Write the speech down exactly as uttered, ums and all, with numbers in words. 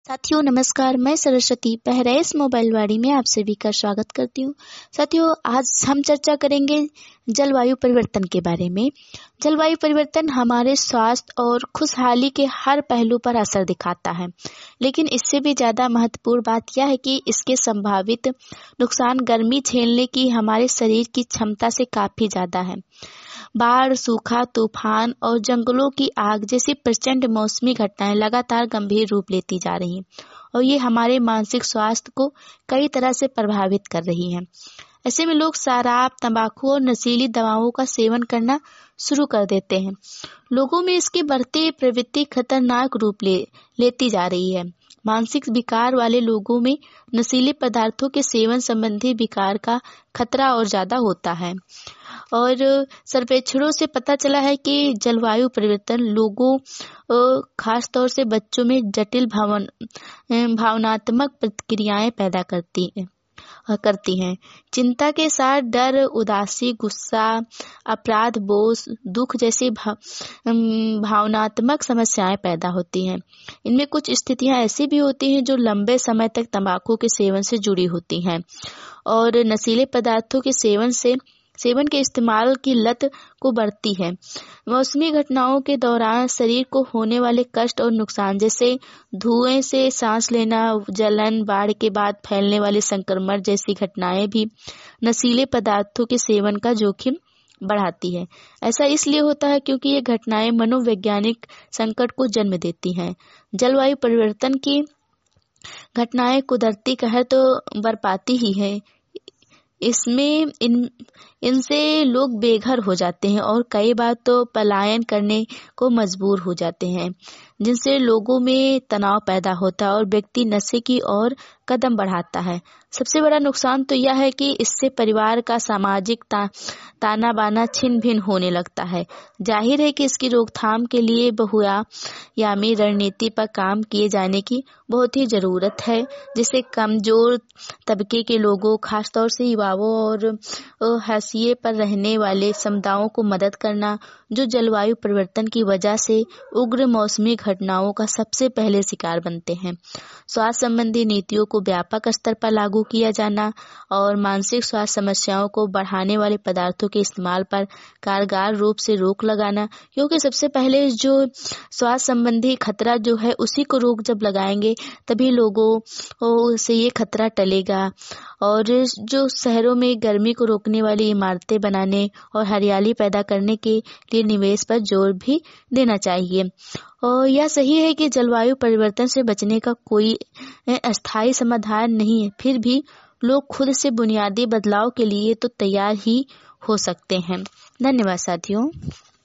साथियों नमस्कार, मैं सरस्वती बहराइच मोबाइल वाड़ी में आप सभी का स्वागत करती हूँ। साथियों, आज हम चर्चा करेंगे जलवायु परिवर्तन के बारे में। जलवायु परिवर्तन हमारे स्वास्थ्य और खुशहाली के हर पहलू पर असर दिखाता है, लेकिन इससे भी ज़्यादा महत्वपूर्ण बात यह है कि इसके संभावित नुकसान गर्मी झेलने की हमारे शरीर की क्षमता से काफ़ी ज़्यादा है। बाढ़, सूखा, तूफान और जंगलों की आग जैसी प्रचंड मौसमी घटनाएं लगातार गंभीर रूप लेती जा रही हैं और ये हमारे मानसिक स्वास्थ्य को कई तरह से प्रभावित कर रही हैं। ऐसे में लोग शराब, तंबाकू और नशीली दवाओं का सेवन करना शुरू कर देते हैं। लोगों में इसकी बढ़ती प्रवृत्ति खतरनाक रूप ले लेती जा रही है। मानसिक विकार वाले लोगों में नशीले पदार्थों के सेवन संबंधी विकार का खतरा और ज्यादा होता है। और सर्वेक्षणों से पता चला है कि जलवायु परिवर्तन लोगों, खास तौर से बच्चों में जटिल भावन भावनात्मक प्रतिक्रियाएं पैदा करती है करती हैं। चिंता के साथ डर, उदासी, गुस्सा, अपराध बोध, दुख जैसी भा, भावनात्मक समस्याएं पैदा होती हैं। इनमें कुछ स्थितियां ऐसी भी होती हैं जो लंबे समय तक तंबाकू के सेवन से जुड़ी होती हैं और नशीले पदार्थों के सेवन से सेवन के इस्तेमाल की लत को बढ़ती है। मौसमी घटनाओं के दौरान शरीर को होने वाले कष्ट और नुकसान, जैसे धुएं से सांस लेना, जलन, बाढ़ के बाद फैलने वाले संक्रमण जैसी घटनाएं भी नशीले पदार्थों के सेवन का जोखिम बढ़ाती है। ऐसा इसलिए होता है क्योंकि ये घटनाएं मनोवैज्ञानिक संकट को जन्म देती हैं। जलवायु परिवर्तन की घटनाएं कुदरती कहर तो बरपाती ही है। इसमें इन इनसे लोग बेघर हो जाते हैं और कई बार तो पलायन करने को मजबूर हो जाते हैं, जिनसे लोगों में तनाव पैदा होता है और व्यक्ति नशे की ओर कदम बढ़ाता है। सबसे बड़ा नुकसान तो यह है कि इससे परिवार का सामाजिक ता, ताना बाना छिन्न भिन्न होने लगता है। जाहिर है कि इसकी रोकथाम के लिए बहुआयामी रणनीति पर काम किए जाने की बहुत ही जरूरत है, जिससे कमजोर तबके के लोगों, खासतौर से युवाओं और हाशिए पर रहने वाले समुदायों को मदद करना, जो जलवायु परिवर्तन की वजह से उग्र मौसमी घटनाओं का सबसे पहले शिकार बनते हैं। स्वास्थ्य संबंधी नीतियों को व्यापक स्तर पर लागू किया जाना और मानसिक स्वास्थ्य समस्याओं को बढ़ाने वाले पदार्थों के इस्तेमाल पर कारगर रूप से रोक लगाना, क्योंकि सबसे पहले जो स्वास्थ्य संबंधी खतरा जो है उसी को रोक जब लगाएंगे तभी लोगों से ये खतरा टलेगा। और जो शहरों में गर्मी को रोकने वाली इमारतें बनाने और हरियाली पैदा करने के लिए निवेश पर जोर भी देना चाहिए। और यह सही है कि जलवायु परिवर्तन से बचने का कोई अस्थायी समाधान नहीं है, फिर भी लोग खुद से बुनियादी बदलाव के लिए तो तैयार ही हो सकते हैं। धन्यवाद साथियों।